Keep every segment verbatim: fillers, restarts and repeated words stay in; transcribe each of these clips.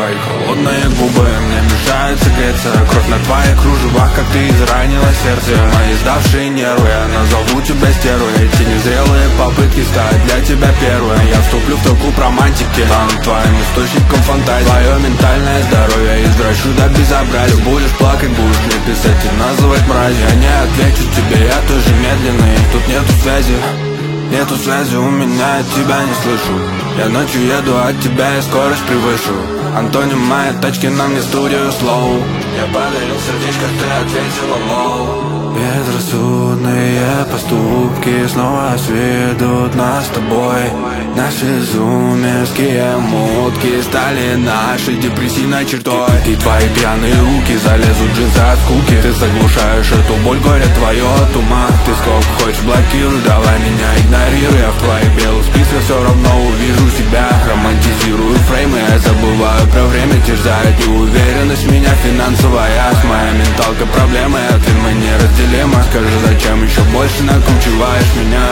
Твои холодные губы мне мешают согреться. Кровь на твоих кружевах, как ты изранила сердце. Мои сдавшие нервы, я назову тебя стервой. Эти незрелые попытки стать для тебя первой. Я вступлю в толкуп романтики, стану твоим источником фантазии. Твое ментальное здоровье извращу до безобразия. Будешь плакать, будешь мне писать и называть мразью. Я не отвечу тебе, я тоже медленный. Тут нету связи, нету связи у меня, я тебя не слышу. Я ночью еду от тебя, я скорость превышу. Антоним моей тачки на мне студию слоу. Я подарил сердечко, ты ответила лоу. Безрассудные поступки снова сведут нас с тобой. Наши зумерские мутки стали нашей депрессивной чертой. И твои пьяные руки залезут в джинсы от скуки. Ты заглушаешь эту боль, горе твое от ума. Ты сколько хочешь блокируй, давай меня игнорируй. Я в твоих белых списках все равно увижу себя. Романтизирую фреймы, я забываю про время. Терзает неуверенность меня финансовая. С моя менталка проблемы, ответ мы неразделимы. Скажи, зачем еще больше накручиваешь меня?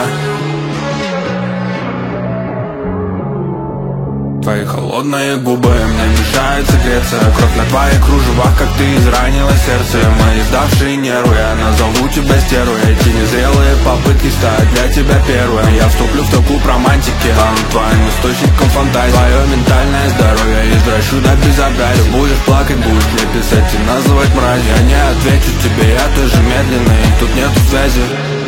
Твои холодные губы мне мешают согреться. Кровь на твоих кружевах, как ты изранила сердце. Мои сдавшие нервы, я назову тебя стервой. Эти незрелые попытки стать для тебя первой. Я вступлю в толкуп романтики, стану твоим источником фантазии. Твое ментальное здоровье извращу до безобразия. Будешь плакать, будешь мне писать и называть мразью. Я не отвечу тебе, я тоже медленный. Тут нету связи,